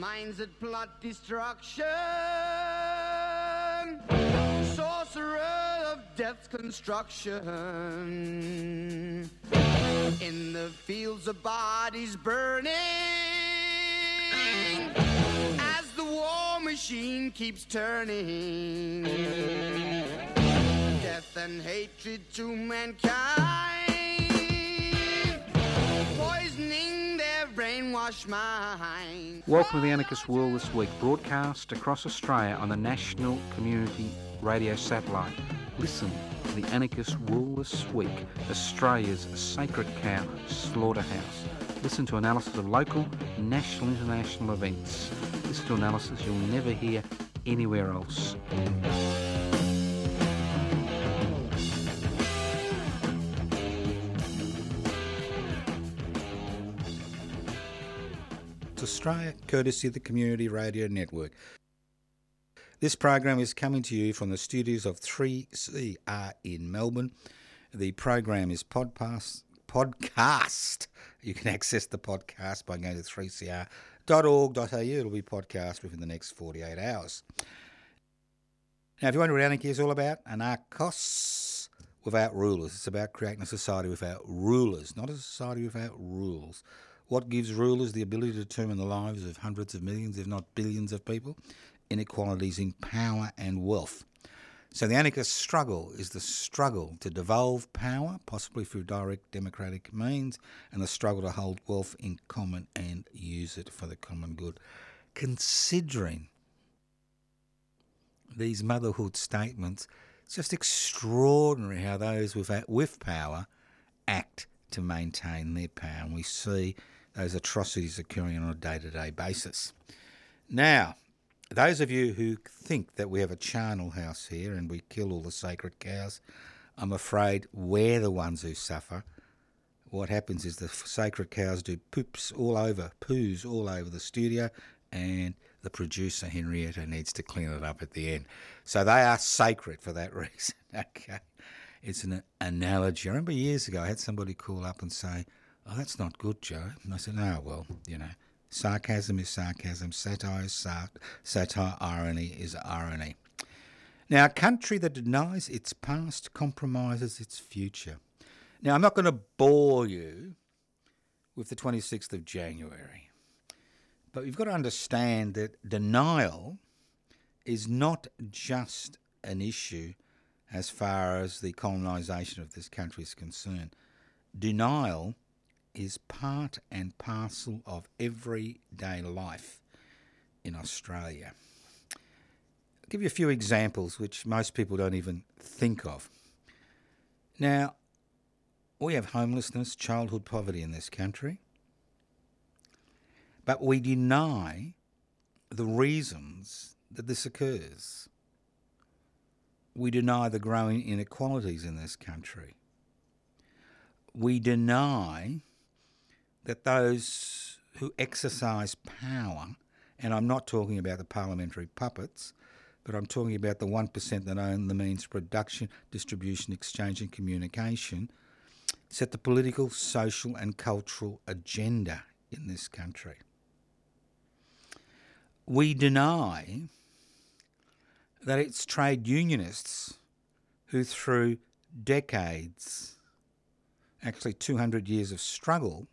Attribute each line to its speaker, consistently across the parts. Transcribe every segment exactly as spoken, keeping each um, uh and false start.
Speaker 1: minds that plot destruction, sorcerer of death's construction, in the fields of bodies burning, as the war machine keeps turning, death and hatred to mankind, poisoning their brainwashed mind.
Speaker 2: Welcome to the Anarchist World This Week, broadcast across Australia on the National Community Radio Satellite. Listen to the Anarchist World This Week, Australia's sacred cow slaughterhouse. Listen to analysis of local, national, international events. Listen to analysis you'll never hear anywhere else.
Speaker 3: Australia, courtesy of the Community Radio Network. This program is coming to you from the studios of three C R in Melbourne. The program is podcast. podcast. You can access the podcast by going to three c r dot org dot a u. It'll be podcast within the next forty-eight hours. Now, if you wonder what anarchy is all about, anarchos without rulers. It's about creating a society without rulers, not a society without rules. What gives rulers the ability to determine the lives of hundreds of millions, if not billions of people? Inequalities in power and wealth. So the anarchist struggle is the struggle to devolve power, possibly through direct democratic means, and the struggle to hold wealth in common and use it for the common good. Considering these motherhood statements, it's just extraordinary how those with, with power act to maintain their power. And we see those atrocities occurring on a day-to-day basis. Now, those of you who think that we have a charnel house here and we kill all the sacred cows, I'm afraid we're the ones who suffer. What happens is the sacred cows do poops all over, poos all over the studio, and the producer, Henrietta, needs to clean it up at the end. So they are sacred for that reason, okay? It's an analogy. I remember years ago I had somebody call up and say, "Oh, that's not good, Joe." And I said, "No, well, you know, sarcasm is sarcasm, satire is sar- satire, irony is irony." Now, a country that denies its past compromises its future. Now, I'm not going to bore you with the twenty-sixth of January, but you've got to understand that denial is not just an issue as far as the colonisation of this country is concerned. Denial is part and parcel of everyday life in Australia. I'll give you a few examples which most people don't even think of. Now, we have homelessness, childhood poverty in this country, but we deny the reasons that this occurs. We deny the growing inequalities in this country. We deny that those who exercise power, and I'm not talking about the parliamentary puppets, but I'm talking about the one percent that own the means of production, distribution, exchange and communication, set the political, social and cultural agenda in this country. We deny that it's trade unionists who through decades, actually two hundred years of struggle,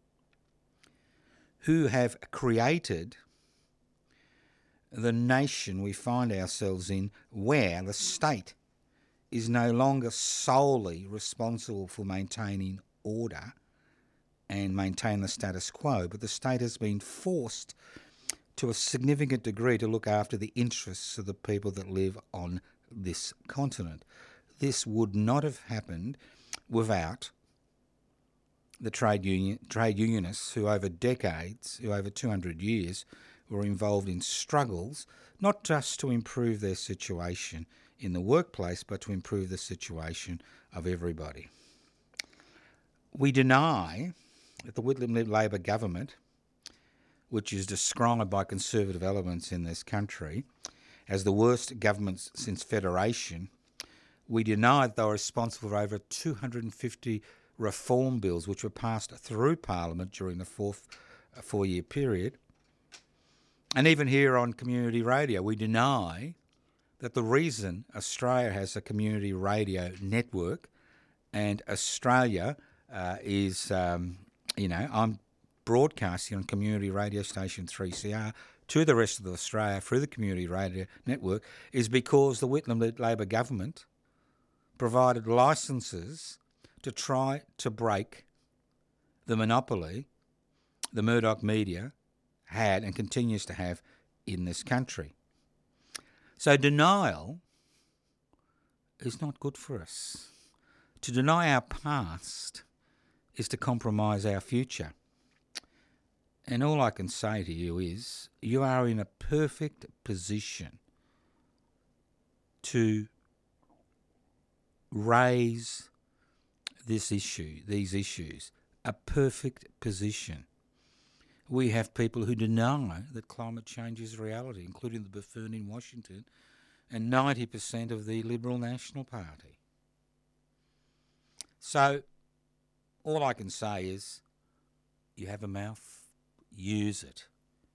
Speaker 3: who have created the nation we find ourselves in, where the state is no longer solely responsible for maintaining order and maintain the status quo, but the state has been forced to a significant degree to look after the interests of the people that live on this continent. This would not have happened without the trade union trade unionists who over decades, who over two hundred years, were involved in struggles, not just to improve their situation in the workplace, but to improve the situation of everybody. We deny that the Whitlam Labor government, which is described by conservative elements in this country as the worst government since Federation, we deny that they were responsible for over two hundred fifty reform bills which were passed through Parliament during the fourth uh, four-year period, And even here on community radio, we deny that the reason Australia has a community radio network and Australia uh, is, um, you know, I'm broadcasting on community radio station three C R to the rest of Australia through the community radio network is because the Whitlam Labor government provided licences to try to break the monopoly the Murdoch media had and continues to have in this country. So denial is not good for us. To deny our past is to compromise our future. And all I can say to you is you are in a perfect position to raise this issue, these issues, a perfect position. We have people who deny that climate change is reality, including the buffoon in Washington and ninety percent of the Liberal National Party. So all I can say is you have a mouth, use it.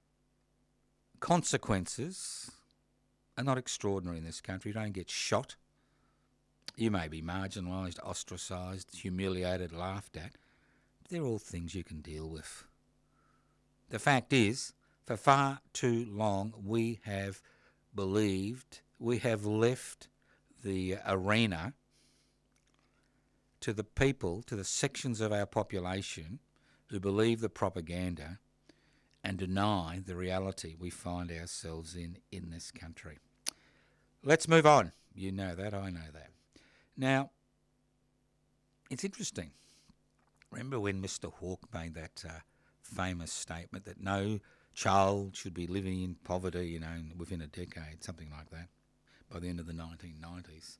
Speaker 3: Consequences are not extraordinary in this country. You don't get shot. You may be marginalised, ostracised, humiliated, laughed at. But they're all things you can deal with. The fact is, for far too long, we have believed, we have left the arena to the people, to the sections of our population who believe the propaganda and deny the reality we find ourselves in in this country. Let's move on. You know that, I know that. Now, it's interesting. Remember when Mister Hawke made that uh, famous statement that no child should be living in poverty, you know, within a decade, something like that, by the end of the nineteen nineties.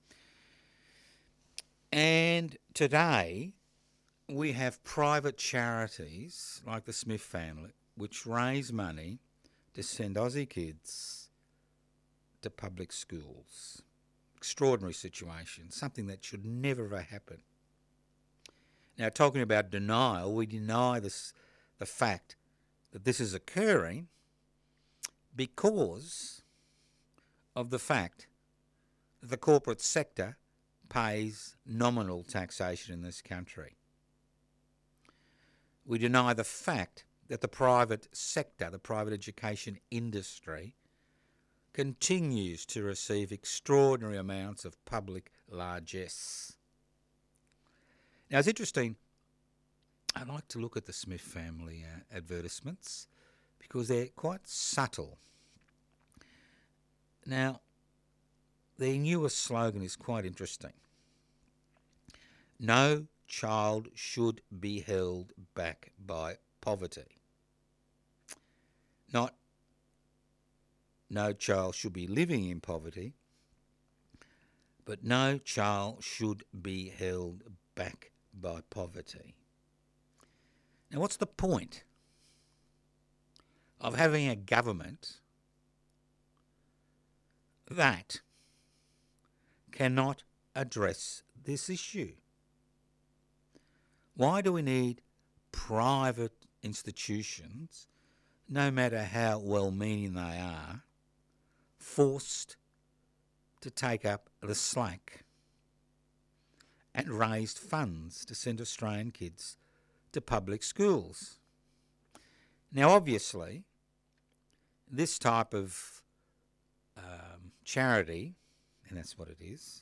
Speaker 3: And today, we have private charities like the Smith family, which raise money to send Aussie kids to public schools. Extraordinary situation, something that should never have happened. Now, talking about denial, we deny this, the fact that this is occurring because of the fact that the corporate sector pays nominal taxation in this country. We deny the fact that the private sector, the private education industry, continues to receive extraordinary amounts of public largesse. Now, it's interesting. I like to look at the Smith family uh, advertisements because they're quite subtle. Now, their newest slogan is quite interesting. No child should be held back by poverty. Not no child should be living in poverty, but no child should be held back by poverty. Now, what's the point of having a government that cannot address this issue? Why do we need private institutions, no matter how well-meaning they are, forced to take up the slack and raised funds to send Australian kids to public schools? Now, obviously, this type of um, charity, and that's what it is,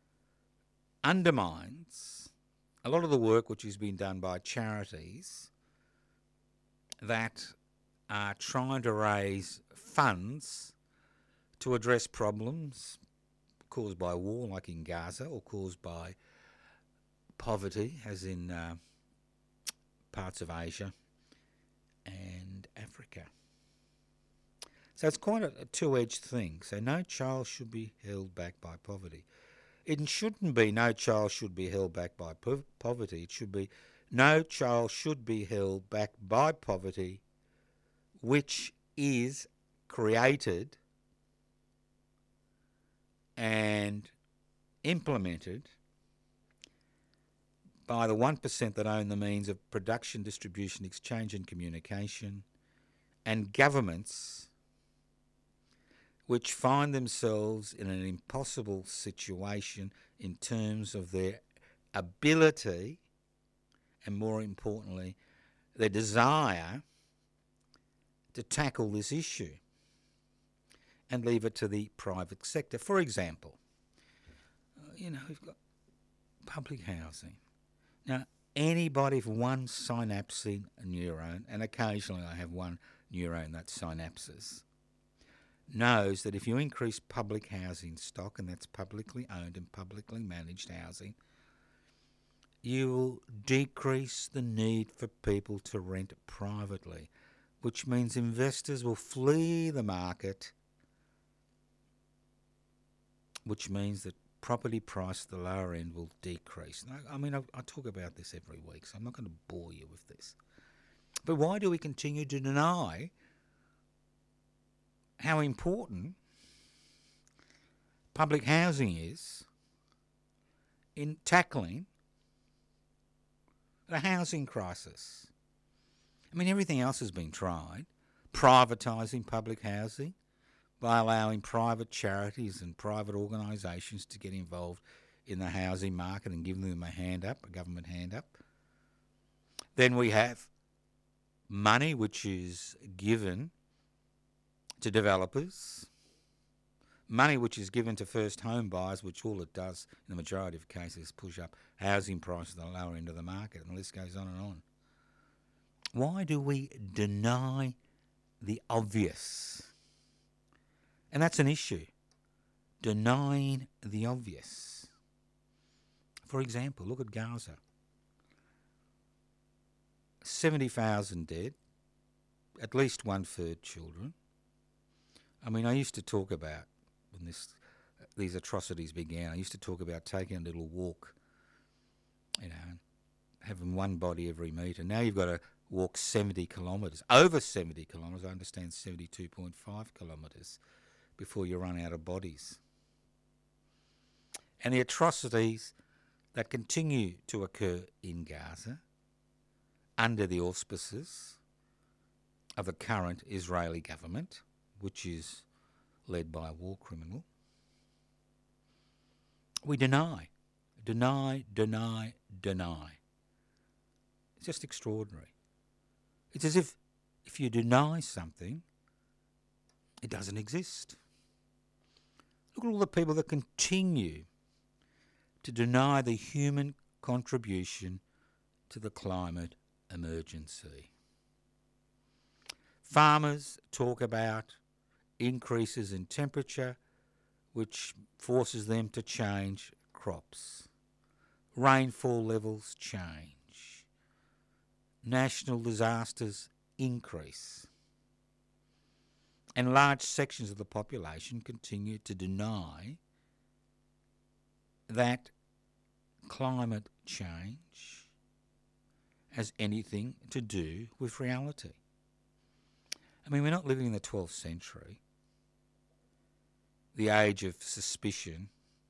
Speaker 3: undermines a lot of the work which has been done by charities that are trying to raise funds to address problems caused by war, like in Gaza, or caused by poverty, as in uh, parts of Asia and Africa. So it's quite a, a two-edged thing. So no child should be held back by poverty. It shouldn't be no child should be held back by po- poverty. It should be no child should be held back by poverty, which is created and implemented by the one percent that own the means of production, distribution, exchange and communication, and governments which find themselves in an impossible situation in terms of their ability and, more importantly, their desire to tackle this issue and leave it to the private sector. For example, uh, you know, we've got public housing. Now, anybody with one synapsing neuron, and occasionally I have one neuron that synapses, knows that if you increase public housing stock, and that's publicly owned and publicly managed housing, you will decrease the need for people to rent privately, which means investors will flee the market, which means that property price at the lower end will decrease. Now, I mean, I, I talk about this every week, so I'm not going to bore you with this. But why do we continue to deny how important public housing is in tackling the housing crisis? I mean, everything else has been tried. Privatising public housing by allowing private charities and private organisations to get involved in the housing market and giving them a hand up, a government hand up. Then we have money which is given to developers, money which is given to first home buyers, which all it does in the majority of cases is push up housing prices at the lower end of the market, and the list goes on and on. Why do we deny the obvious? And that's an issue, denying the obvious. For example, look at Gaza. seventy thousand dead, at least one-third children. I mean, I used to talk about, when this these atrocities began, I used to talk about taking a little walk, you know, having one body every metre. Now you've got to walk seventy kilometres, over seventy kilometres, I understand seventy-two point five kilometres, before you run out of bodies. And the atrocities that continue to occur in Gaza under the auspices of the current Israeli government, which is led by a war criminal, we deny, deny, deny, deny. It's just extraordinary. It's as if if you deny something, it doesn't exist. Look at all the people that continue to deny the human contribution to the climate emergency. Farmers talk about increases in temperature, which forces them to change crops. Rainfall levels change. National disasters increase. And large sections of the population continue to deny that climate change has anything to do with reality. I mean, we're not living in the twelfth century, the age of suspicion.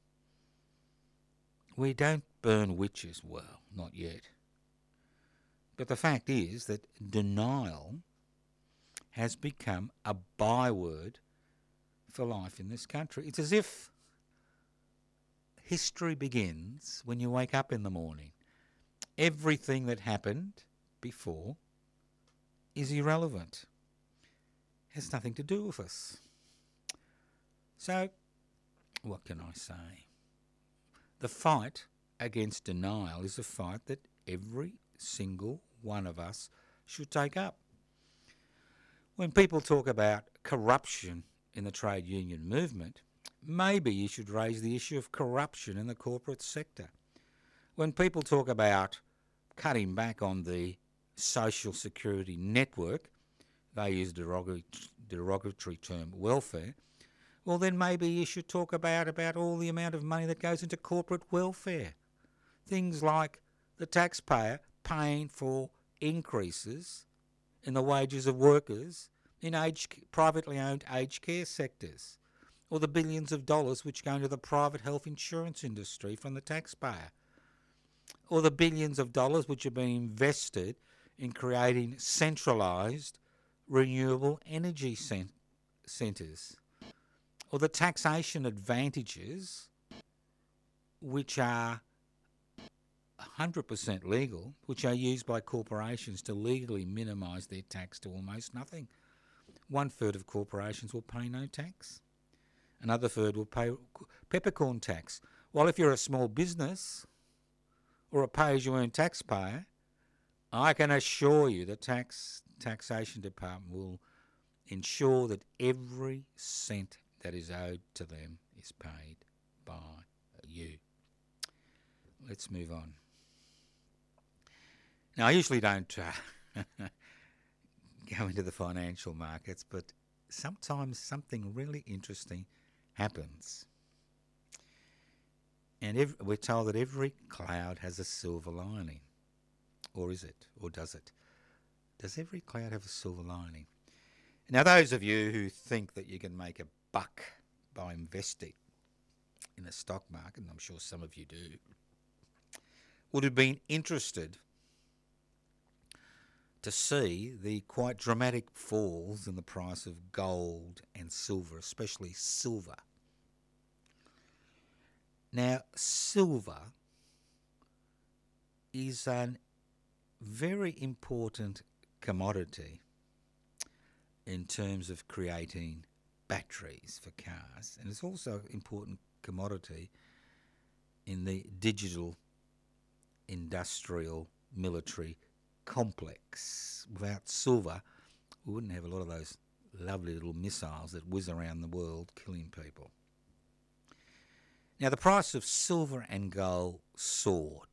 Speaker 3: We don't burn witches, well, not yet. But the fact is that denial has become a byword for life in this country. It's as if history begins when you wake up in the morning. Everything that happened before is irrelevant. It has nothing to do with us. So, what can I say? The fight against denial is a fight that every single one of us should take up. When people talk about corruption in the trade union movement, maybe you should raise the issue of corruption in the corporate sector. When people talk about cutting back on the social security network, they use the derogatory, derogatory term welfare, well then maybe you should talk about, about all the amount of money that goes into corporate welfare. Things like the taxpayer paying for increases in the wages of workers in aged, privately owned aged care sectors, or the billions of dollars which go into the private health insurance industry from the taxpayer, or the billions of dollars which are being invested in creating centralised renewable energy cent- centres. or the taxation advantages which are one hundred percent legal, which are used by corporations to legally minimise their tax to almost nothing. One third of corporations will pay no tax. Another third will pay peppercorn tax. While if you're a small business or a pay-as-you-earn taxpayer, I can assure you the tax taxation department will ensure that every cent that is owed to them is paid by you. Let's move on. Now, I usually don't uh, go into the financial markets, but sometimes something really interesting happens. And every, we're told that every cloud has a silver lining. Or is it? Or does it? Does every cloud have a silver lining? Now, those of you who think that you can make a buck by investing in the stock market, and I'm sure some of you do, would have been interested to see the quite dramatic falls in the price of gold and silver, especially silver. Now, silver is an very important commodity in terms of creating batteries for cars, and it's also an important commodity in the digital industrial military complex. Without silver, we wouldn't have a lot of those lovely little missiles that whiz around the world killing people. Now, the price of silver and gold soared.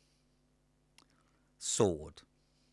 Speaker 3: Soared.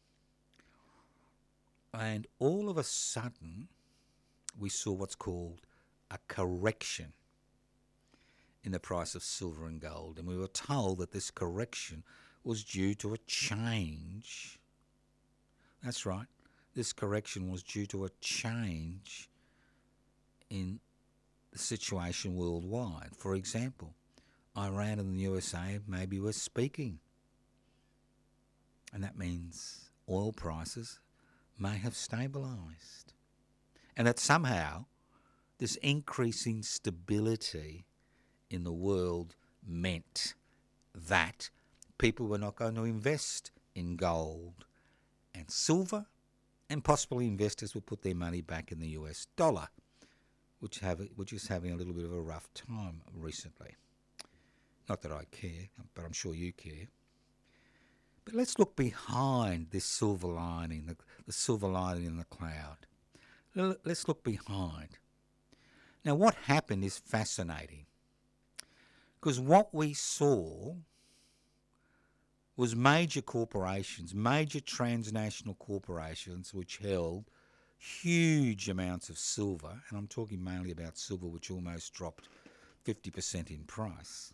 Speaker 3: And all of a sudden, we saw what's called a correction in the price of silver and gold. And we were told that this correction was due to a change. That's right. This correction was due to a change in the situation worldwide. For example, Iran and the U S A maybe were speaking. And that means oil prices may have stabilised. And that somehow this increasing stability in the world meant that people were not going to invest in gold and silver, and possibly investors would put their money back in the U S dollar, which have which is having a little bit of a rough time recently. Not that I care, but I'm sure you care. But let's look behind this silver lining, the, the silver lining in the cloud. Let's look behind. Now, what happened is fascinating, because what we saw was major corporations, major transnational corporations, which held huge amounts of silver, and I'm talking mainly about silver, which almost dropped fifty percent in price,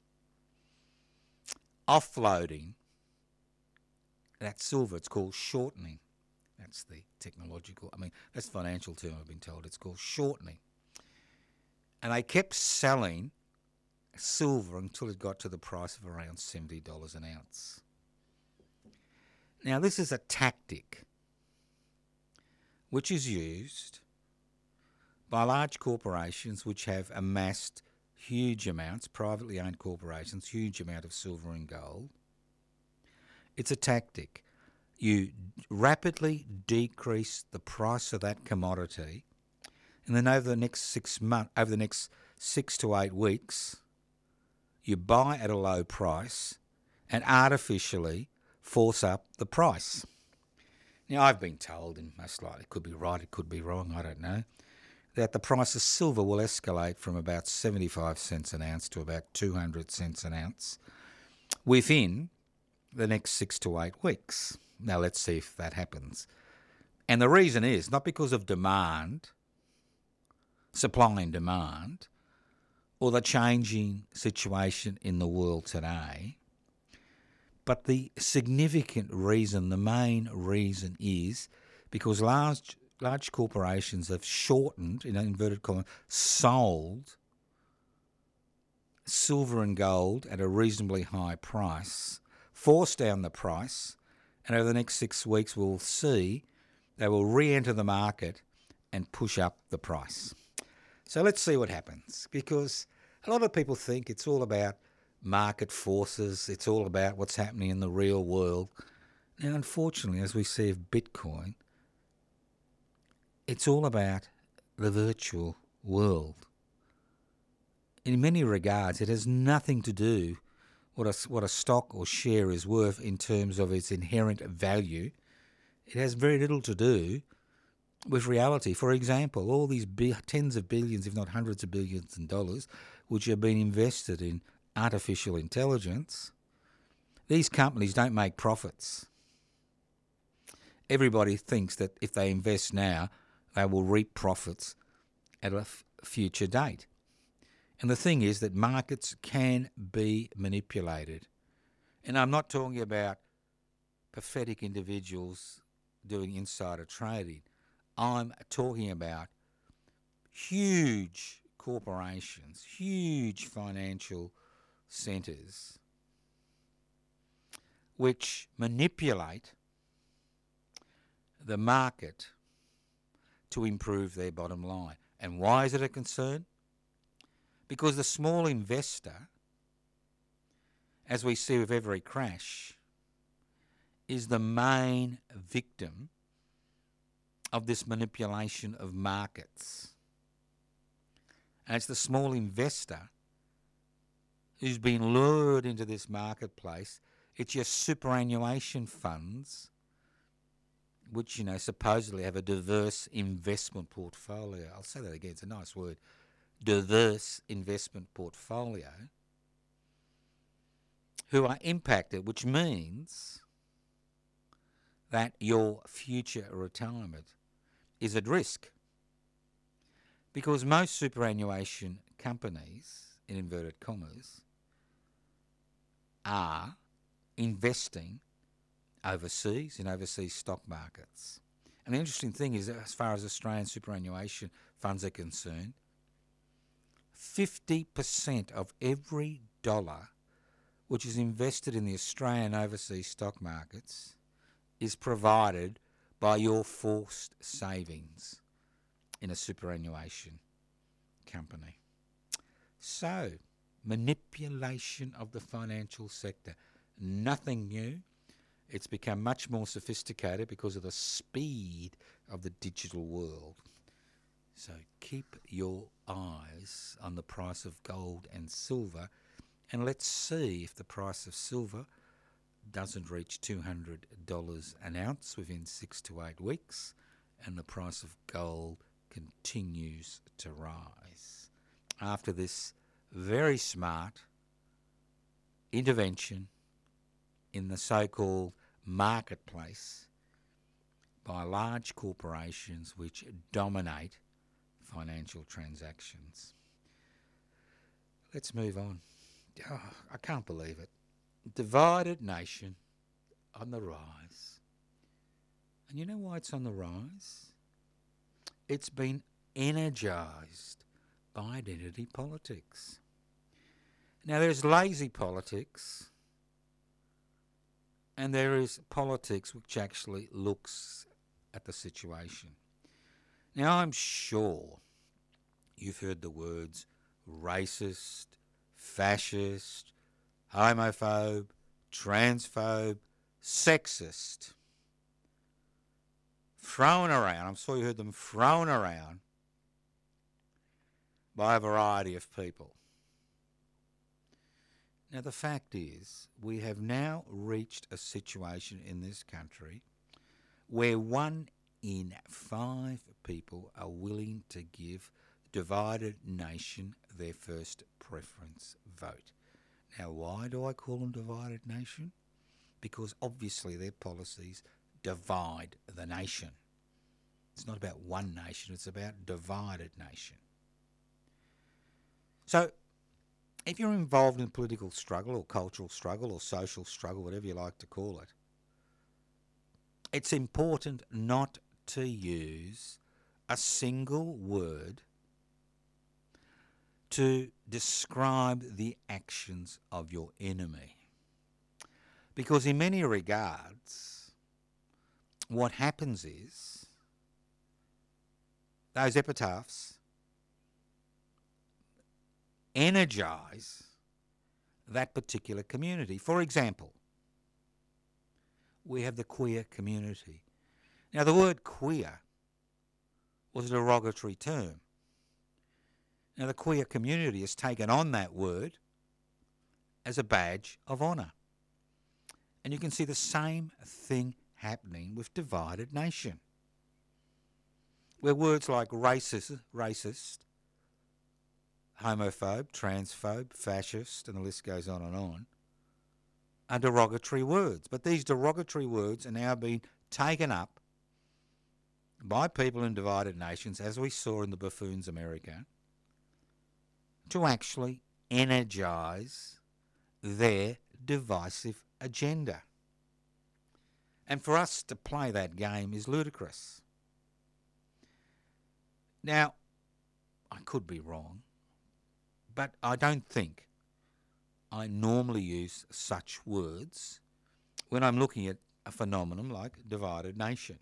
Speaker 3: offloading that silver. It's called shortening. That's the technological, I mean, that's the financial term I've been told. It's called shortening. And they kept selling silver until it got to the price of around seventy dollars an ounce. Now, this is a tactic which is used by large corporations which have amassed huge amounts, privately owned corporations, huge amount of silver and gold. It's a tactic. You rapidly decrease the price of that commodity, and then over the next six months, over the next six to eight weeks, you buy at a low price and artificially force up the price. Now, I've been told, and most likely it could be right, it could be wrong, I don't know, that the price of silver will escalate from about seventy-five cents an ounce to about two hundred cents an ounce within the next six to eight weeks. Now, let's see if that happens. And the reason is not because of demand, supply and demand, or the changing situation in the world today, but the significant reason, the main reason is because large large corporations have shortened, in inverted commas, sold silver and gold at a reasonably high price, forced down the price, and over the next six weeks we'll see they will re-enter the market and push up the price. So let's see what happens, because a lot of people think it's all about market forces, it's all about what's happening in the real world. Now, unfortunately, as we see of Bitcoin, it's all about the virtual world. In many regards, it has nothing to do what a, what a stock or share is worth in terms of its inherent value. It has very little to do with reality. For example, all these bi- tens of billions, if not hundreds of billions of dollars, which have been invested in artificial intelligence, these companies don't make profits. Everybody thinks that if they invest now, they will reap profits at a f- future date. And the thing is that markets can be manipulated. And I'm not talking about pathetic individuals doing insider trading. I'm talking about huge corporations, huge financial centres, which manipulate the market to improve their bottom line. And why is it a concern? Because the small investor, as we see with every crash, is the main victim of this manipulation of markets. And it's the small investor who's been lured into this marketplace. It's your superannuation funds, which, you know, supposedly have a diverse investment portfolio. I'll say that again, it's a nice word. Diverse investment portfolio, who are impacted, which means that your future retirement is at risk. Because most superannuation companies, in inverted commas, are investing overseas, in overseas stock markets. And the interesting thing is that as far as Australian superannuation funds are concerned, fifty percent of every dollar which is invested in the Australian overseas stock markets is provided by your forced savings in a superannuation company. So, manipulation of the financial sector, nothing new. It's become much more sophisticated because of the speed of the digital world. So keep your eyes on the price of gold and silver, and let's see if the price of silver doesn't reach two hundred dollars an ounce within six to eight weeks, and the price of gold continues to rise. After this very smart intervention in the so-called marketplace by large corporations which dominate financial transactions. Let's move on. Oh, I can't believe it. Divided nation on the rise. And you know why it's on the rise? It's been energised by identity politics. Now, there's lazy politics, and there is politics which actually looks at the situation. Now, I'm sure you've heard the words racist, fascist, homophobe, transphobe, sexist thrown around. I'm sure you heard them thrown around by a variety of people. Now, the fact is, we have now reached a situation in this country where one in five people are willing to give the divided nation their first preference vote. Now, why do I call them divided nation? Because obviously their policies divide the nation. It's not about one nation, it's about divided nation. So, if you're involved in political struggle or cultural struggle or social struggle, whatever you like to call it, it's important not to use a single word to describe the actions of your enemy. Because in many regards, what happens is those epitaphs energise that particular community. For example, we have the queer community. Now, the word queer was a derogatory term. Now, the queer community has taken on that word as a badge of honour. And you can see the same thing happening with divided nation, where words like racist, racist, homophobe, transphobe, fascist, and the list goes on and on, are derogatory words. But these derogatory words are now being taken up by people in divided nations, as we saw in the Buffoons America, to actually energise their divisive agenda. And for us to play that game is ludicrous. Now, I could be wrong, but I don't think I normally use such words when I'm looking at a phenomenon like divided nation.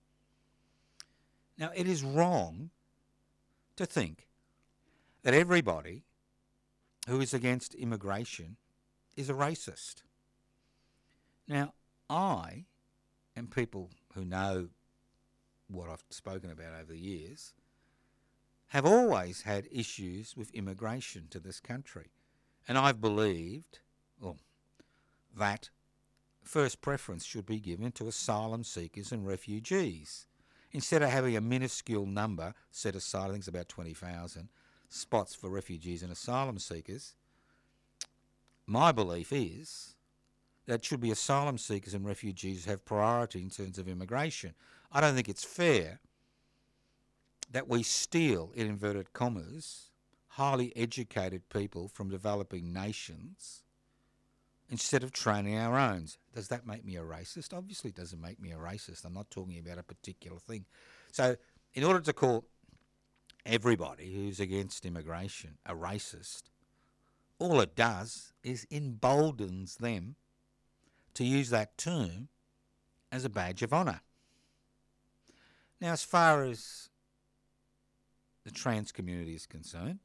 Speaker 3: Now, it is wrong to think that everybody who is against immigration is a racist. Now, I, and people who know what I've spoken about over the years, have always had issues with immigration to this country. And I've believed well, that first preference should be given to asylum seekers and refugees. Instead of having a minuscule number set aside, I think it's about twenty thousand, spots for refugees and asylum seekers, my belief is that it should be asylum seekers and refugees have priority in terms of immigration. I don't think it's fair that we steal, in inverted commas, highly educated people from developing nations instead of training our own. Does that make me a racist? Obviously it doesn't make me a racist. I'm not talking about a particular thing. So in order to call everybody who's against immigration a racist, all it does is emboldens them to use that term as a badge of honour. Now, as far as the trans community is concerned,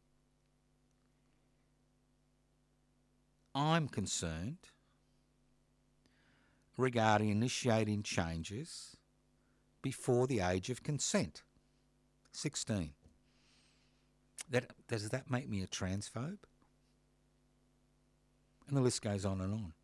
Speaker 3: I'm concerned regarding initiating changes before the age of consent, sixteen. That, does that make me a transphobe? And the list goes on and on.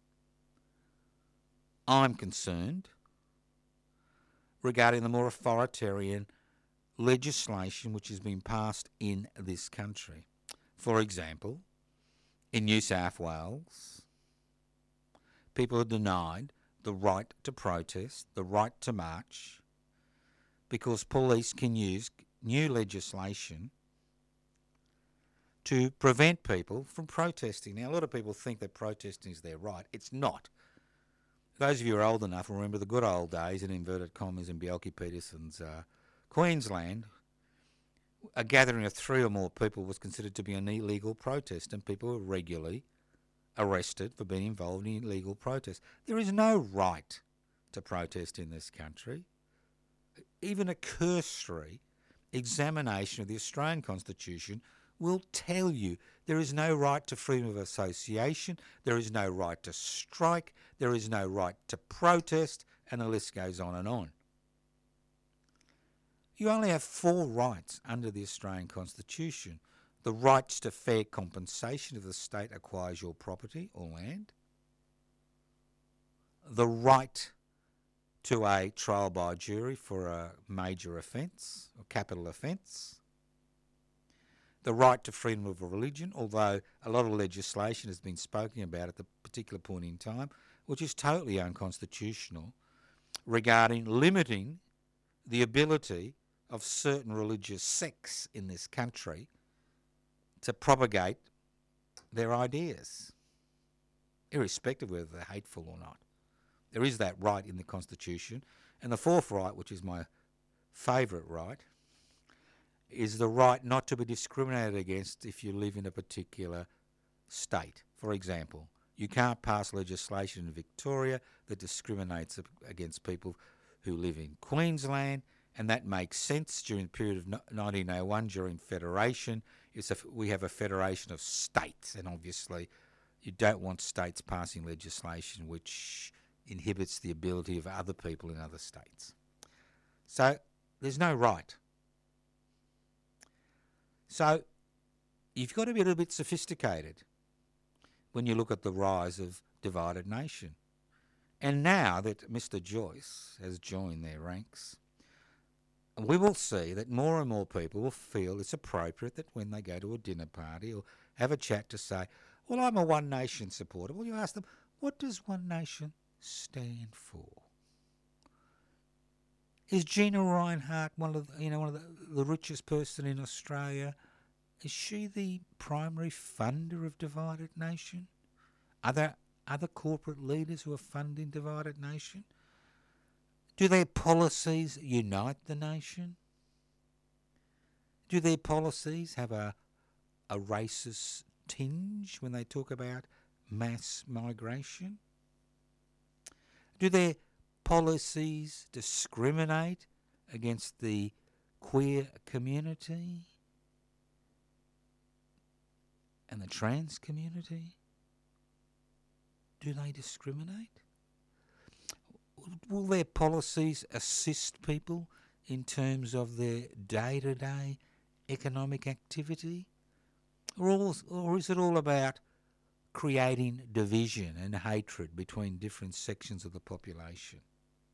Speaker 3: I'm concerned regarding the more authoritarian legislation which has been passed in this country. For example, in New South Wales, people are denied the right to protest, the right to march, because police can use new legislation to prevent people from protesting. Now, a lot of people think that protesting is their right. It's not. Those of you who are old enough will remember the good old days, in inverted commas, in Bjelke-Petersen's uh, Queensland. A gathering of three or more people was considered to be an illegal protest, and people were regularly arrested for being involved in illegal protest. There is no right to protest in this country. Even a cursory examination of the Australian Constitution will tell you there is no right to freedom of association, there is no right to strike, there is no right to protest, and the list goes on and on. You only have four rights under the Australian Constitution. The rights to fair compensation if the state acquires your property or land, the right to a trial by jury for a major offence or capital offence, the right to freedom of religion, although a lot of legislation has been spoken about at the particular point in time, which is totally unconstitutional, regarding limiting the ability of certain religious sects in this country to propagate their ideas, irrespective of whether they're hateful or not. There is that right in the Constitution. And the fourth right, which is my favourite right, is the right not to be discriminated against if you live in a particular state. For example, you can't pass legislation in Victoria that discriminates against people who live in Queensland, And that makes sense during the period of nineteen oh one, during Federation. It's a, we have a federation of states, and obviously you don't want states passing legislation which inhibits the ability of other people in other states. So there's no right. So you've got to be a little bit sophisticated when you look at the rise of divided nation. And now that Mister Joyce has joined their ranks, we will see that more and more people will feel it's appropriate that when they go to a dinner party or have a chat to say, well, I'm a One Nation supporter. Well, you ask them, what does One Nation stand for? Is Gina Reinhardt one of the, you know one of the, the richest person in Australia? Is she the primary funder of Divided Nation? Are there other corporate leaders who are funding Divided Nation? Do their policies unite the nation? Do their policies have a, a racist tinge when they talk about mass migration? Do their policies discriminate against the queer community and the trans community? Do they discriminate? Will their policies assist people in terms of their day-to-day economic activity? Or, all, or is it all about creating division and hatred between different sections of the population?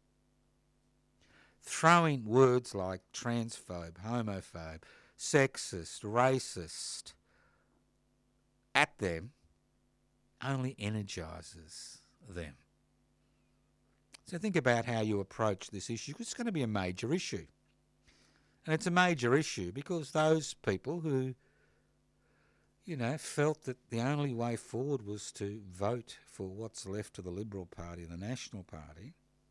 Speaker 3: Throwing words like transphobe, homophobe, sexist, racist at them only energises them. So think about how you approach this issue. It's going to be a major issue. And it's a major issue because those people who, you know, felt that the only way forward was to vote for what's left of the Liberal Party and the National Party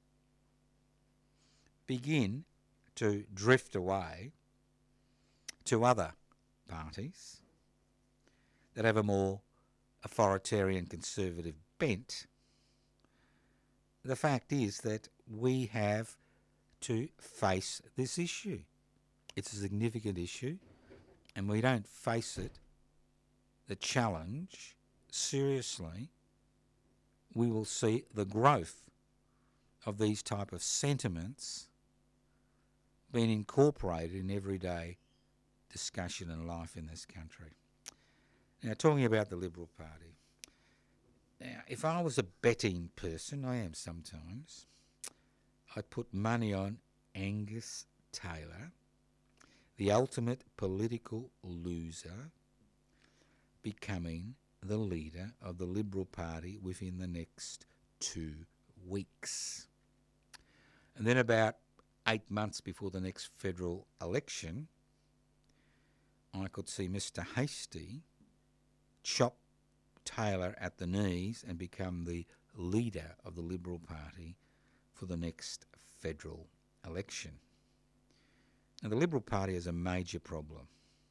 Speaker 3: begin to drift away to other parties that have a more authoritarian conservative bent. The fact is that we have to face this issue. It's a significant issue, and we don't face it, the challenge, seriously, we will see the growth of these type of sentiments being incorporated in everyday discussion and life in this country. Now, talking about the Liberal Party. Now, if I was a betting person, I am sometimes, I'd put money on Angus Taylor, the ultimate political loser, becoming the leader of the Liberal Party within the next two weeks. And then about eight months before the next federal election, I could see Mister Hastie chop Taylor at the knees and become the leader of the Liberal Party for the next federal election. Now, the Liberal Party has a major problem.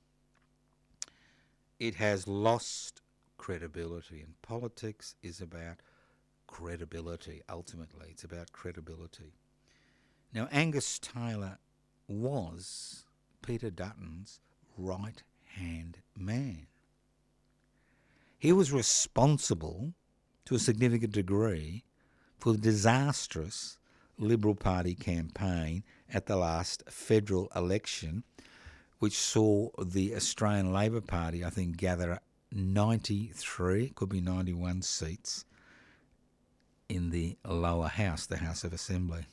Speaker 3: It has lost credibility, and politics is about credibility, ultimately. It's about credibility. Now, Angus Taylor was Peter Dutton's right-hand man. He was responsible, to a significant degree, for the disastrous Liberal Party campaign at the last federal election, which saw the Australian Labor Party, I think, gather ninety-three, could be ninety-one seats in the lower house, the House of Assembly.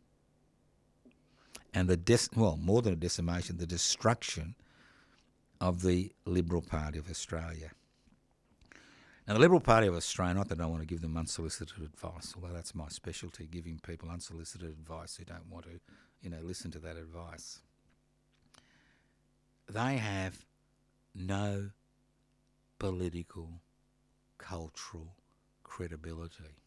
Speaker 3: And the, des- well, more than a decimation, the destruction of the Liberal Party of Australia. Now, the Liberal Party of Australia, not that I want to give them unsolicited advice, although that's my specialty, giving people unsolicited advice who don't want to, you know, listen to that advice. They have no political, cultural credibility.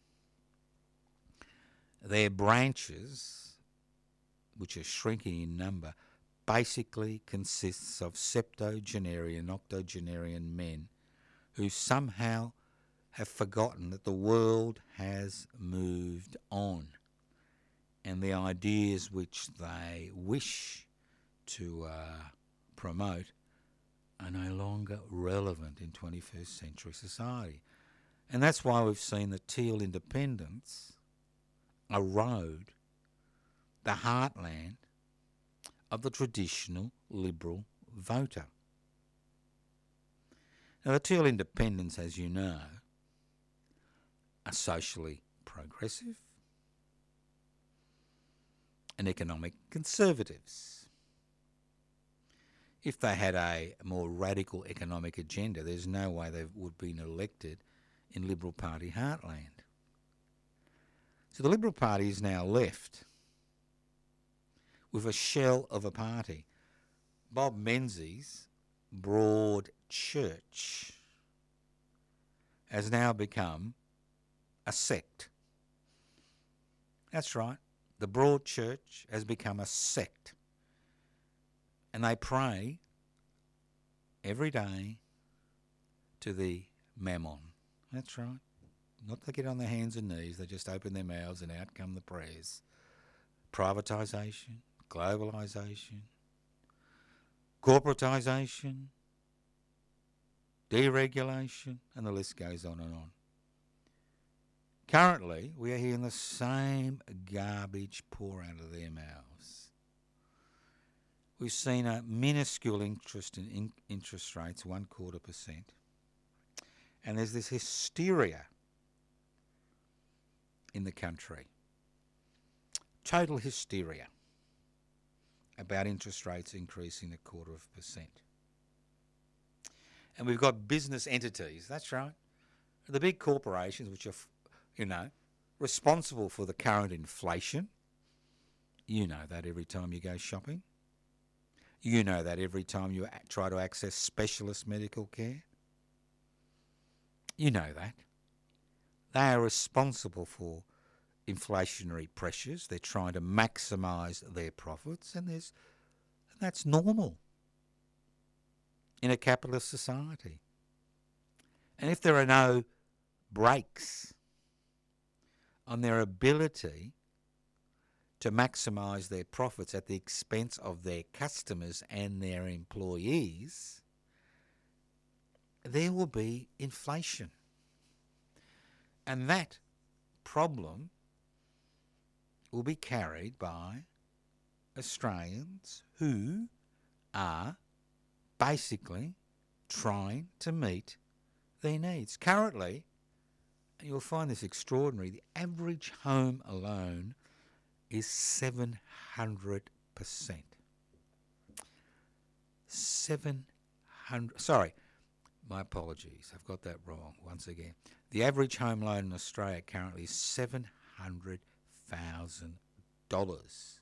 Speaker 3: Their branches, which are shrinking in number, basically consists of septuagenarian, octogenarian men who somehow have forgotten that the world has moved on and the ideas which they wish to uh, promote are no longer relevant in twenty-first century society. And that's why we've seen the teal independence erode the heartland of the traditional Liberal voter. Now, the teal independents, as you know, are socially progressive and economic conservatives. If they had a more radical economic agenda, there's no way they would have been elected in Liberal Party heartland. So the Liberal Party is now left with a shell of a party. Bob Menzies' Broad Church has now become a sect. That's right. The Broad Church has become a sect. And they pray every day to the mammon. That's right. Not to get on their hands and knees, they just open their mouths and out come the prayers. Privatisation, globalisation, corporatisation, deregulation, and the list goes on and on. Currently, we are hearing the same garbage pour out of their mouths. We've seen a minuscule interest in, in interest rates, one quarter percent. And there's this hysteria in the country. Total hysteria about interest rates increasing a quarter of a percent. And we've got business entities, that's right, the big corporations which are, you know, responsible for the current inflation. You know that every time you go shopping. You know that every time you try to access specialist medical care. You know that. They are responsible for inflationary pressures. They're trying to maximise their profits, and there's and that's normal in a capitalist society. And if there are no brakes on their ability to maximise their profits at the expense of their customers and their employees, there will be inflation. And that problem will be carried by Australians who are basically trying to meet their needs. Currently, you'll find this extraordinary, the average home alone is seven hundred percent. seven hundred, sorry, my apologies, I've got that wrong once again. The average home loan in Australia currently is seven hundred thousand dollars.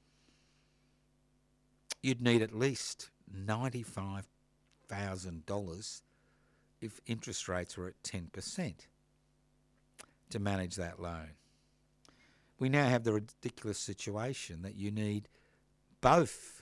Speaker 3: You'd need at least ninety-five thousand dollars if interest rates were at ten percent to manage that loan. We now have the ridiculous situation that you need both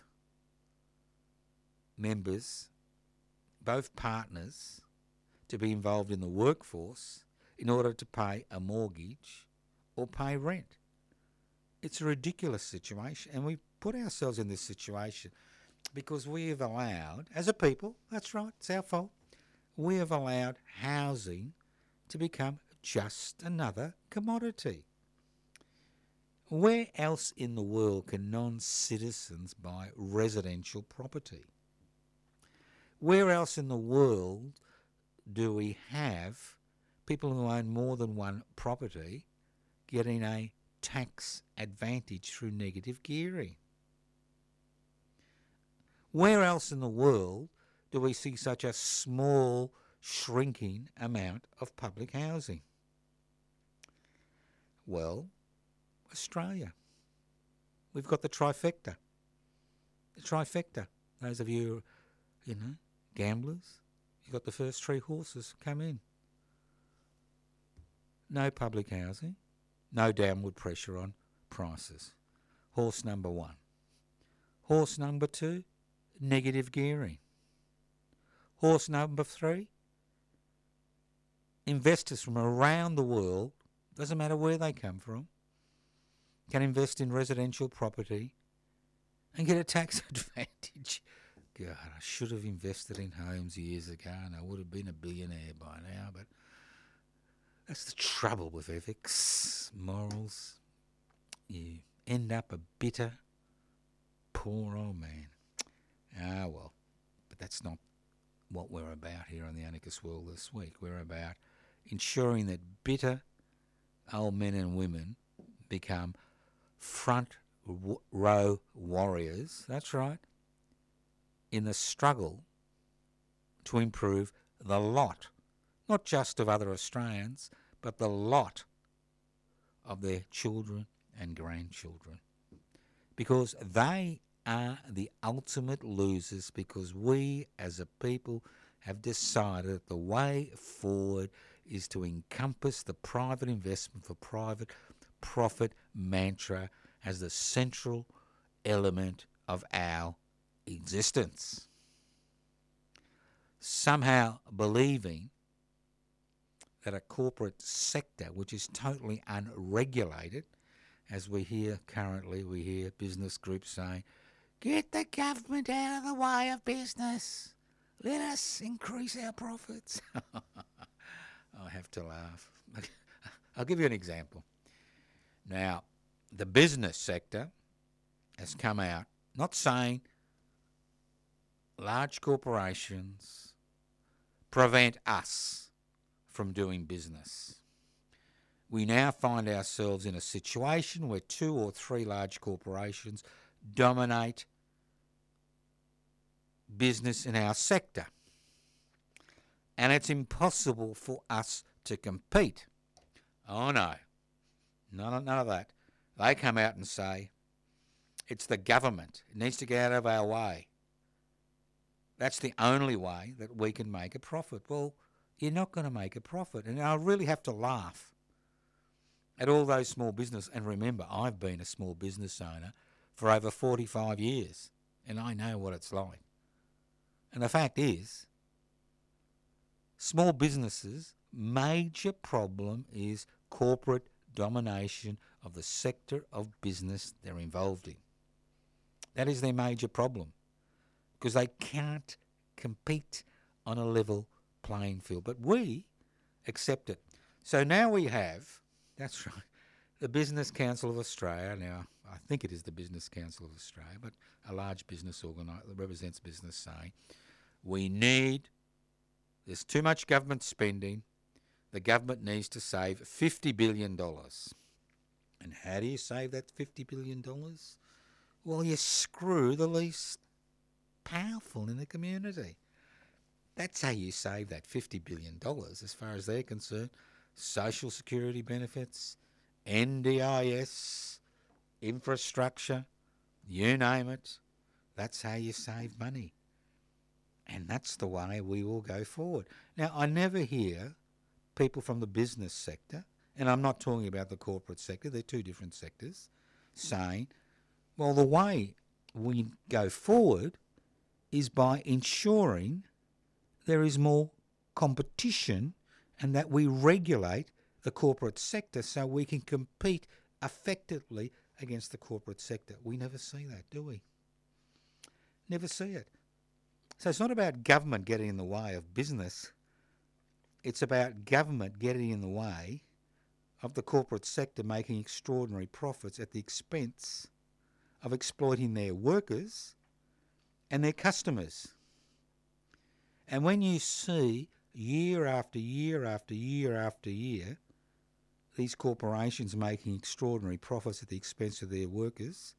Speaker 3: members, both partners, to be involved in the workforce in order to pay a mortgage or pay rent. It's a ridiculous situation, and we put ourselves in this situation because we have allowed, as a people, that's right, it's our fault, we have allowed housing to become just another commodity. Where else in the world can non-citizens buy residential property? Where else in the world do we have people who own more than one property getting a tax advantage through negative gearing? Where else in the world do we see such a small, shrinking amount of public housing? Well, Australia. We've got the trifecta. The trifecta. Those of you, you know, gamblers, you've got the first three horses come in. No public housing, no downward pressure on prices. Horse number one. Horse number two, negative gearing. Horse number three, investors from around the world, doesn't matter where they come from, can invest in residential property and get a tax advantage. God, I should have invested in homes years ago and I would have been a billionaire by now, but that's the trouble with ethics, morals. You end up a bitter, poor old man. Ah, well, but that's not what we're about here on the Anarchist World this week. We're about ensuring that bitter old men and women become front row warriors, that's right, in the struggle to improve the lot, not just of other Australians, but the lot of their children and grandchildren. Because they are the ultimate losers, because we as a people have decided that the way forward is to encompass the private investment for private profit mantra as the central element of our existence. Somehow believing that a corporate sector which is totally unregulated, as we hear currently, we hear business groups saying, get the government out of the way of business. Let us increase our profits. I have to laugh. I'll give you an example. Now, the business sector has come out not saying large corporations prevent us from doing business. We now find ourselves in a situation where two or three large corporations dominate business in our sector. And it's impossible for us to compete. Oh no, none, none of that. They come out and say, it's the government. It needs to get out of our way. That's the only way that we can make a profit. Well, you're not going to make a profit. And I really have to laugh at all those small business. And remember, I've been a small business owner for over forty-five years, and I know what it's like. And the fact is, small businesses' major problem is corporate domination of the sector of business they're involved in. That is their major problem, because they can't compete on a level playing field. But we accept it. So now we have, that's right, the Business Council of Australia. Now, I think it is the Business Council of Australia, but a large business organisation that represents business saying, we need, there's too much government spending, the government needs to save fifty billion dollars. And how do you save that fifty billion dollars? Well, you screw the least powerful in the community. That's how you save that fifty billion dollars as far as they're concerned. Social security benefits, N D I S, infrastructure, you name it. That's how you save money. And that's the way we will go forward. Now, I never hear people from the business sector, and I'm not talking about the corporate sector, they're two different sectors, saying, well, the way we go forward is by ensuring there is more competition and that we regulate the corporate sector so we can compete effectively against the corporate sector. We never see that, do we? Never see it. So it's not about government getting in the way of business. It's about government getting in the way of the corporate sector making extraordinary profits at the expense of exploiting their workers and their customers. And when you see year after year after year after year these corporations making extraordinary profits at the expense of their workers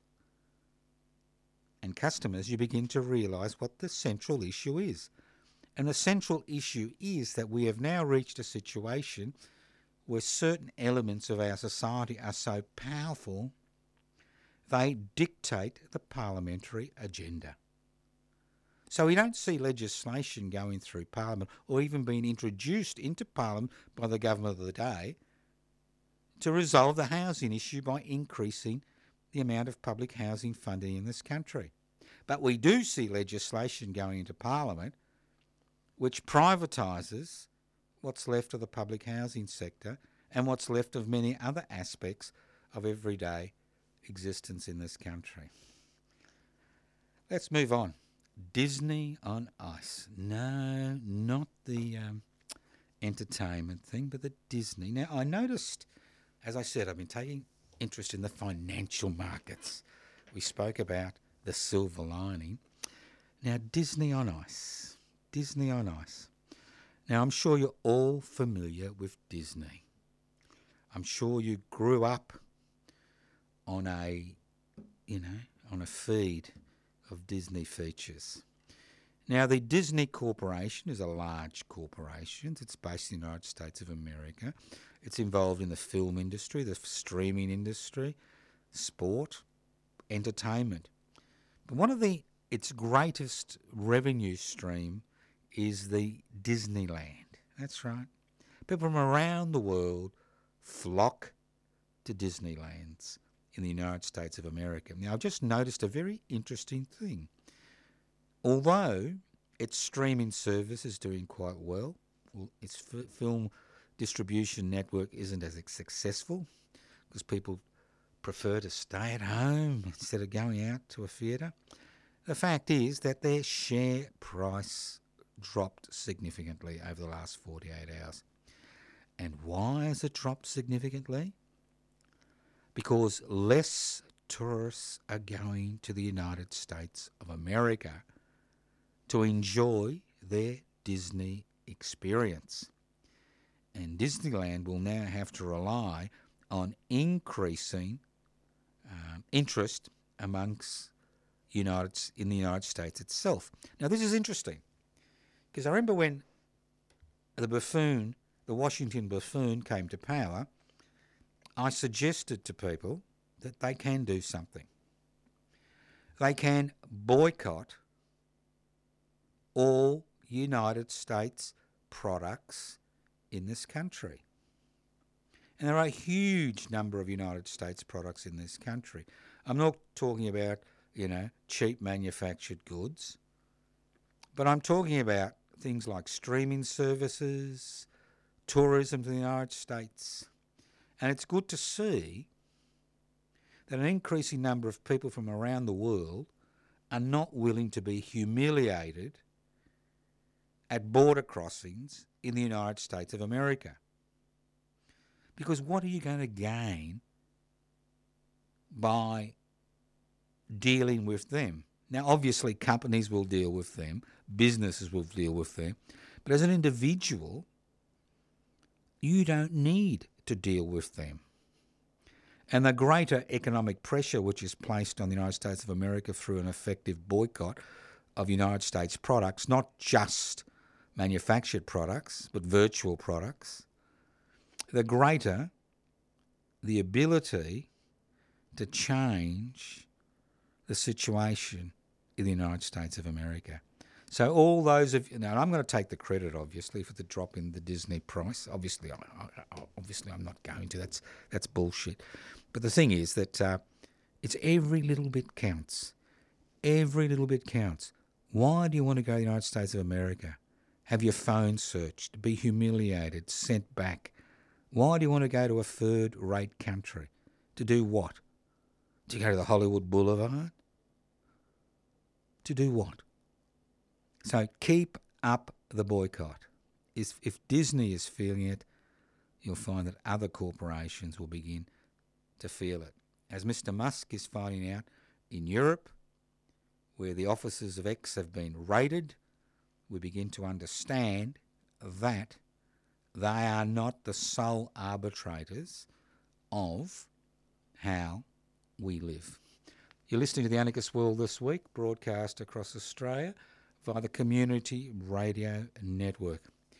Speaker 3: and customers, you begin to realise what the central issue is. And the central issue is that we have now reached a situation where certain elements of our society are so powerful they dictate the parliamentary agenda. So we don't see legislation going through Parliament or even being introduced into Parliament by the government of the day to resolve the housing issue by increasing the amount of public housing funding in this country. But we do see legislation going into Parliament which privatises what's left of the public housing sector and what's left of many other aspects of everyday existence in this country. Let's move on. Disney on Ice. No, not the um, entertainment thing, but the Disney. Now, I noticed, as I said, I've been taking interest in the financial markets. We spoke about the silver lining. Now, Disney on Ice. Disney on Ice. Now, I'm sure you're all familiar with Disney. I'm sure you grew up on a, you know, on a feed of Disney features. Now, the Disney Corporation is a large corporation. It's based in the United States of America. It's involved in the film industry, the streaming industry, sport, entertainment. But one of the its greatest revenue stream is the Disneyland. That's right. People from around the world flock to Disneylands in the United States of America. Now, I've just noticed a very interesting thing. Although its streaming service is doing quite well, well its f- film distribution network isn't as successful because people prefer to stay at home instead of going out to a theatre. The fact is that their share price dropped significantly over the last forty-eight hours. And why has it dropped significantly? Because less tourists are going to the United States of America to enjoy their Disney experience. And Disneyland will now have to rely on increasing um, interest amongst United in the United States itself. Now, this is interesting because I remember when the buffoon, the Washington buffoon, came to power, I suggested to people that they can do something. They can boycott all United States products in this country. And there are a huge number of United States products in this country. I'm not talking about, you know, cheap manufactured goods, but I'm talking about things like streaming services, tourism to the United States. And it's good to see that an increasing number of people from around the world are not willing to be humiliated at border crossings in the United States of America. Because what are you going to gain by dealing with them? Now, obviously, companies will deal with them, businesses will deal with them, but as an individual, you don't need to deal with them. And the greater economic pressure which is placed on the United States of America through an effective boycott of United States products, not just manufactured products, but virtual products, the greater the ability to change the situation in the United States of America. So all those of you, now I'm going to take the credit, obviously, for the drop in the Disney price. Obviously, I, I, obviously I'm not going to. That's that's bullshit. But the thing is that uh, it's every little bit counts. Every little bit counts. Why do you want to go to the United States of America? Have your phone searched, be humiliated, sent back? Why do you want to go to a third-rate country? To do what? To go to the Hollywood Boulevard? To do what? So keep up the boycott. If, if Disney is feeling it, you'll find that other corporations will begin to feel it. As Mister Musk is finding out in Europe, where the offices of X have been raided, we begin to understand that they are not the sole arbitrators of how we live. You're listening to the Anarchist World This Week, broadcast across Australia via the Community Radio Network.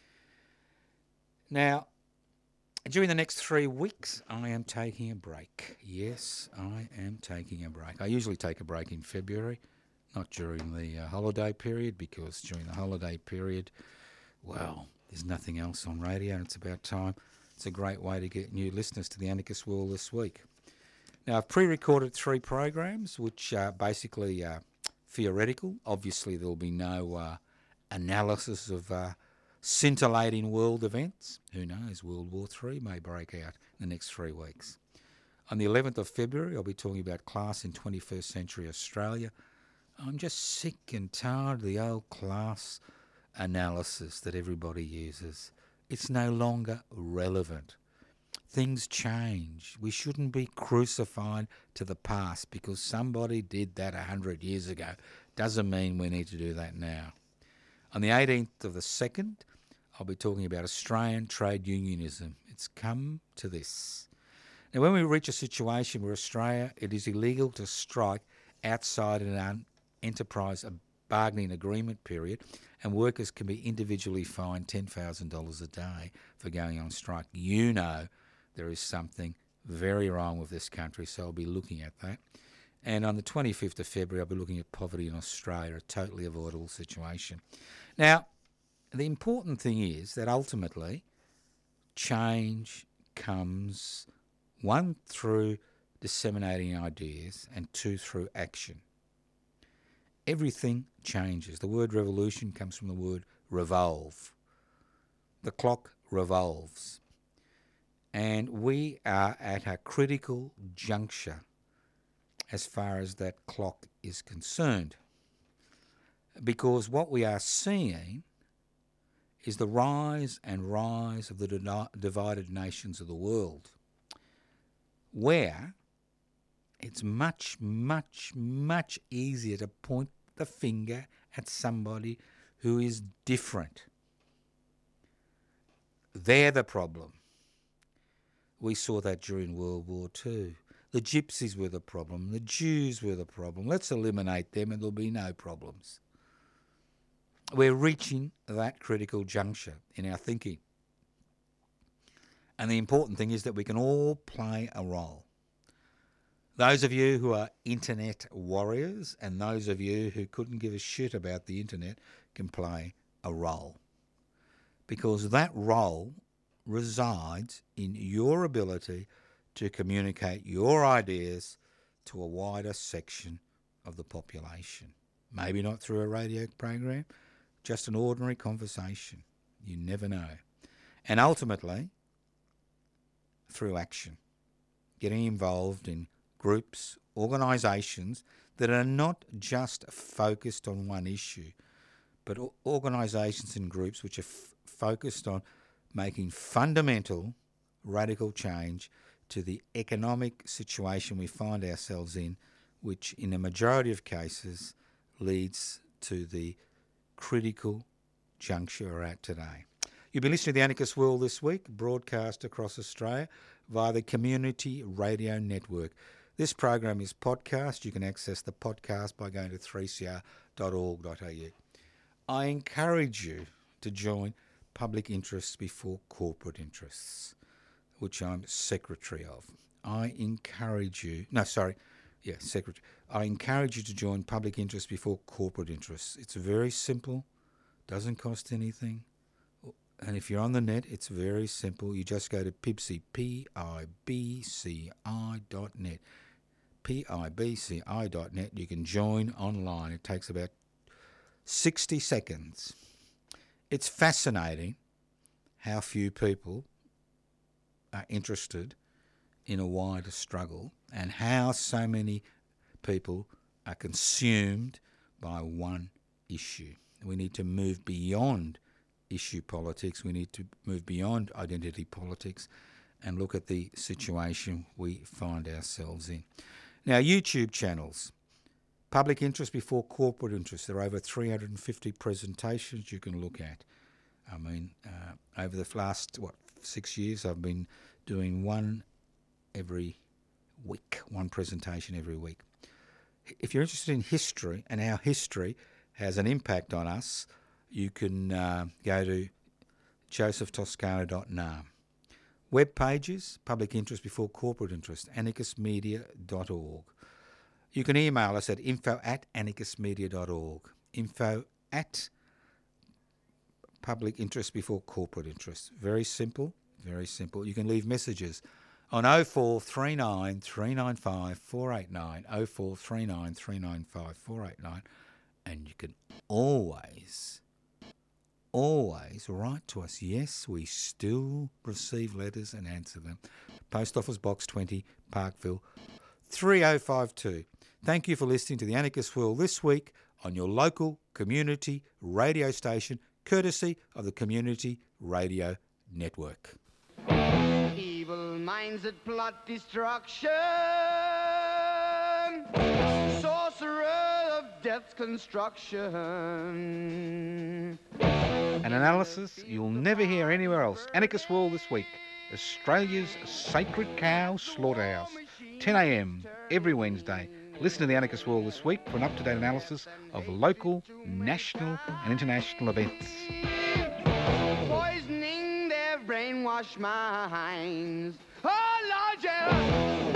Speaker 3: Now, during the next three weeks, I am taking a break. Yes, I am taking a break. I usually take a break in February, not during the uh, holiday period, because during the holiday period, well, there's nothing else on radio, and it's about time. It's a great way to get new listeners to the Anarchist World This Week. Now, I've pre-recorded three programs, which are basically uh, theoretical. Obviously, there'll be no uh, analysis of uh, scintillating world events. Who knows, World War Three may break out in the next three weeks. On the eleventh of February, I'll be talking about class in twenty-first century Australia. I'm just sick and tired of the old class analysis that everybody uses. It's no longer relevant. Things change. We shouldn't be crucified to the past because somebody did that a hundred years ago. Doesn't mean we need to do that now. On the eighteenth of the second, I'll be talking about Australian trade unionism. It's come to this. Now, when we reach a situation where Australia, it is illegal to strike outside an enterprise bargaining agreement period, and workers can be individually fined ten thousand dollars a day for going on strike, you know there is something very wrong with this country, so I'll be looking at that. And on the twenty-fifth of February, I'll be looking at poverty in Australia, a totally avoidable situation. Now, the important thing is that ultimately change comes, one, through disseminating ideas, and two, through action. Everything changes. The word revolution comes from the word revolve. The clock revolves. And we are at a critical juncture as far as that clock is concerned. Because what we are seeing is the rise and rise of the divided nations of the world, where it's much, much, much easier to point the finger at somebody who is different. They're the problem. We saw that during World War Two. The gypsies were the problem. The Jews were the problem. Let's eliminate them and there'll be no problems. We're reaching that critical juncture in our thinking. And the important thing is that we can all play a role. Those of you who are internet warriors and those of you who couldn't give a shit about the internet can play a role. Because that role resides in your ability to communicate your ideas to a wider section of the population. Maybe not through a radio program, just an ordinary conversation. You never know. And ultimately, through action, getting involved in groups, organisations that are not just focused on one issue, but organisations and groups which are f- focused on making fundamental, radical change to the economic situation we find ourselves in, which in a majority of cases leads to the critical juncture we're at today. You've been listening to The Anarchist World this week, broadcast across Australia via the Community Radio Network. This program is podcast. You can access the podcast by going to three c r dot org dot a u. I encourage you to join Public Interests Before Corporate Interests, which I'm secretary of. I encourage you, no, sorry, yeah, secretary. I encourage you to join Public Interest Before Corporate Interests. It's very simple, doesn't cost anything. And if you're on the net, it's very simple. You just go to Pibci, P I B C I dot net. P I B C I dot net. You can join online. It takes about sixty seconds. It's fascinating how few people are interested in a wider struggle and how so many people are consumed by one issue. We need to move beyond issue politics. We need to move beyond identity politics and look at the situation we find ourselves in. Now, YouTube channels. Public Interest Before Corporate Interest. There are over three hundred fifty presentations you can look at. I mean, uh, over the last, what, six years, I've been doing one every week, one presentation every week. If you're interested in history and how history has an impact on us, you can uh, go to joseph toscano dot n a m. Web pages, Public Interest Before Corporate Interest, anarchist media dot org. You can email us at info at anarchist media dot org. Info at Public Interest Before Corporate Interest. Very simple, very simple. You can leave messages on oh four three nine, three nine five, four eight nine, oh four three nine, three nine five, four eight nine, and you can always, always write to us. Yes, we still receive letters and answer them. Post Office Box twenty, Parkville, three oh five two. Thank you for listening to the Anarchist World this week on your local community radio station, courtesy of the Community Radio Network.
Speaker 1: Evil minds that plot destruction, sorcerer of death's construction.
Speaker 2: An analysis you'll never hear anywhere else. Anarchist World this week. Australia's sacred cow slaughterhouse. ten a m every Wednesday. Listen to the Anarchist World this week for an up-to-date analysis of local, national and international events.
Speaker 1: Poisoning their brainwashed minds. Oh, Lord, yeah.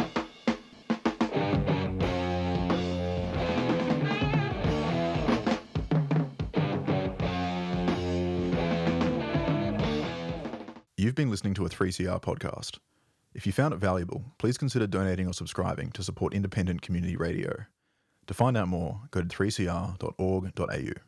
Speaker 4: You've been listening to a three C R podcast. If you found it valuable, please consider donating or subscribing to support independent community radio. To find out more, go to three c r dot org dot a u.